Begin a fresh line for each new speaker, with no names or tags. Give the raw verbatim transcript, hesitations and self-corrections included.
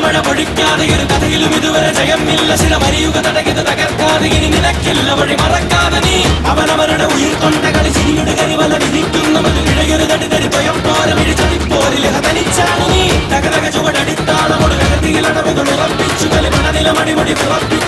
മഴ പൊഴിക്കാതെ ഒരു കഥയിലും ഇതുവരെ ജയമില്ല ശിരമരിയുക തടകിത് തകർക്കാതെ ഇനി നിനക്കില്ല വഴി മറക്കാതെ നീ അവനവരുടെ ഉയിർ തൊണ്ട കളി ചിരിയുടെ കരിവല വിധിക്കുന്നവന് ഇഴയരുതടി തരി സ്വയം പോലെ വിഴിച്ചതിപ്പോരിൽ തനിച്ചാണ് നീ തകതക ചുവടടിത്താളമോട് കരുതിയിൽ അടവുകൾ ഉറപ്പിച്ചു കളി മണനില മണിമുടി പിറപ്പി